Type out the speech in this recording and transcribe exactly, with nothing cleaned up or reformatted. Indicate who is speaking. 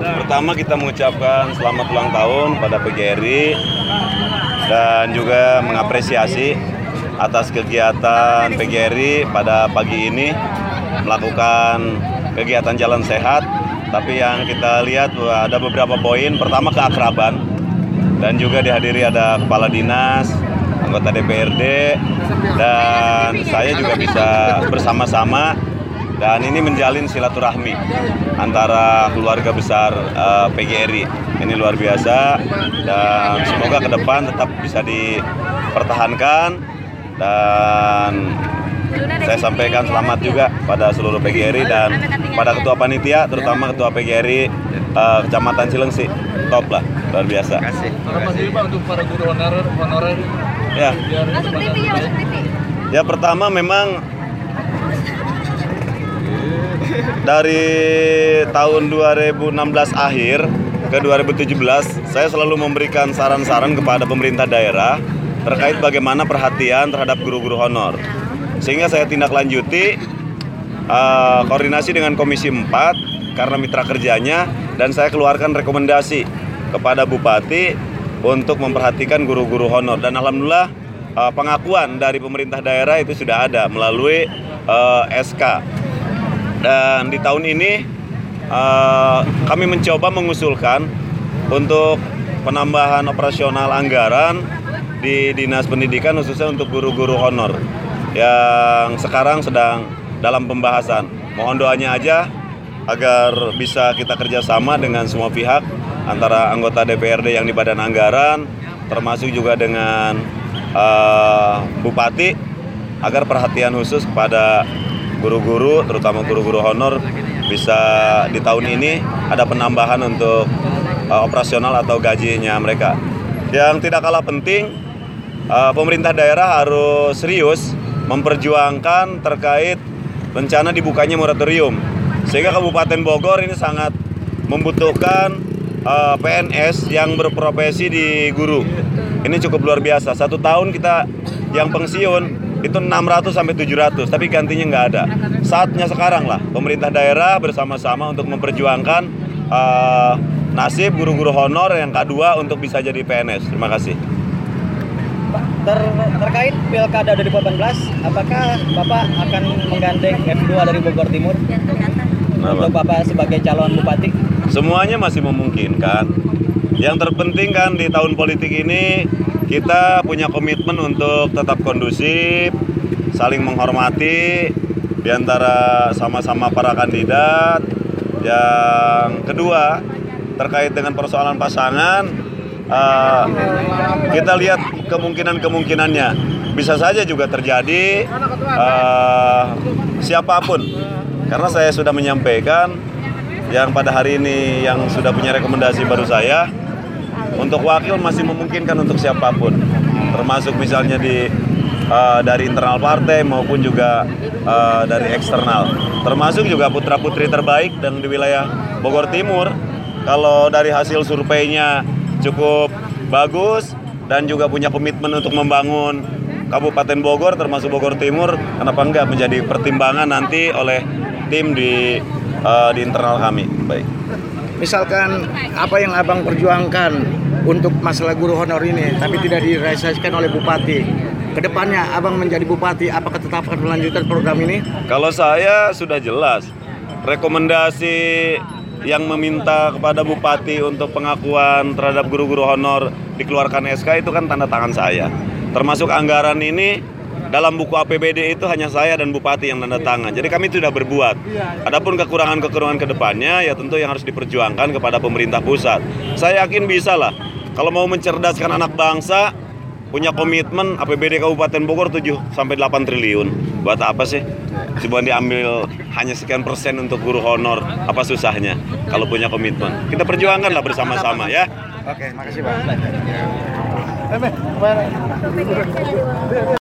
Speaker 1: Pertama kita mengucapkan selamat ulang tahun pada P G R I dan juga mengapresiasi atas kegiatan P G R I pada pagi ini melakukan kegiatan jalan sehat. Tapi yang kita lihat ada beberapa poin. Pertama, keakraban, dan juga dihadiri ada kepala dinas, anggota D P R D, dan saya juga bisa bersama-sama. Dan ini menjalin silaturahmi antara keluarga besar uh, P G R I. Ini luar biasa dan semoga ke depan tetap bisa dipertahankan. Dan saya sampaikan selamat juga pada seluruh P G R I dan pada ketua panitia, terutama ketua P G R I uh, Kecamatan Cilengsi. Top lah, luar biasa.
Speaker 2: Terima kasih. Berapa sih Pak untuk para guru honorer? honorer?
Speaker 1: Ya. Ya, pertama memang dari tahun dua ribu enam belas akhir ke dua ribu tujuh belas, saya selalu memberikan saran-saran kepada pemerintah daerah terkait bagaimana perhatian terhadap guru-guru honor. Sehingga saya tindak lanjuti uh, koordinasi dengan Komisi empat karena mitra kerjanya, dan saya keluarkan rekomendasi kepada Bupati untuk memperhatikan guru-guru honor. Dan alhamdulillah uh, pengakuan dari pemerintah daerah itu sudah ada melalui uh, S K. Dan di tahun ini uh, kami mencoba mengusulkan untuk penambahan operasional anggaran di Dinas Pendidikan khususnya untuk guru-guru honor yang sekarang sedang dalam pembahasan. Mohon doanya aja agar bisa kita kerjasama dengan semua pihak, antara anggota D P R D yang di Badan Anggaran, termasuk juga dengan uh, Bupati, agar perhatian khusus kepada guru-guru, terutama guru-guru honor, bisa di tahun ini ada penambahan untuk uh, operasional atau gajinya mereka. Yang tidak kalah penting, uh, pemerintah daerah harus serius memperjuangkan terkait rencana dibukanya moratorium, sehingga Kabupaten Bogor ini sangat membutuhkan uh, P N S yang berprofesi di guru. Ini cukup luar biasa. Satu tahun kita yang pensiun itu enam ratus sampai tujuh ratus, tapi gantinya nggak ada. Saatnya sekarang lah pemerintah daerah bersama-sama untuk memperjuangkan uh, nasib guru-guru honor yang K dua untuk bisa jadi P N S. Terima kasih.
Speaker 3: Pak, ter terkait Pilkada dua ribu delapan belas, apakah Bapak akan menggandeng F dua dari Bogor Timur untuk Bapak sebagai calon bupati?
Speaker 1: Semuanya masih memungkinkan. Yang terpenting kan di tahun politik ini kita punya komitmen untuk tetap kondusif, saling menghormati di antara sama-sama para kandidat. Yang kedua, terkait dengan persoalan pasangan, uh, kita lihat kemungkinan-kemungkinannya. Bisa saja juga terjadi uh, siapapun. Karena saya sudah menyampaikan yang pada hari ini yang sudah punya rekomendasi baru saya, untuk wakil masih memungkinkan untuk siapapun, termasuk misalnya di uh, dari internal partai maupun juga uh, dari eksternal, termasuk juga putra-putri terbaik dan di wilayah Bogor Timur. Kalau dari hasil surveinya cukup bagus dan juga punya komitmen untuk membangun Kabupaten Bogor termasuk Bogor Timur, kenapa enggak menjadi pertimbangan nanti oleh tim di uh, di internal kami. Baik.
Speaker 4: Misalkan apa yang Abang perjuangkan untuk masalah guru honor ini, tapi tidak direalisasikan oleh Bupati. Kedepannya Abang menjadi Bupati, apakah tetap akan melanjutkan program ini?
Speaker 1: Kalau saya sudah jelas, rekomendasi yang meminta kepada Bupati untuk pengakuan terhadap guru-guru honor dikeluarkan S K itu kan tanda tangan saya. Termasuk anggaran ini dalam buku A P B D itu hanya saya dan Bupati yang tanda tangan. Jadi kami sudah berbuat. Adapun kekurangan-kekurangan ke depannya ya tentu yang harus diperjuangkan kepada pemerintah pusat. Saya yakin bisa lah. Kalau mau mencerdaskan anak bangsa, punya komitmen A P B D Kabupaten Bogor tujuh sampai delapan triliun. Buat apa sih? Cuma diambil hanya sekian persen untuk guru honor. Apa susahnya kalau punya komitmen? Kita perjuangkanlah bersama-sama ya.
Speaker 4: Oke, makasih Pak.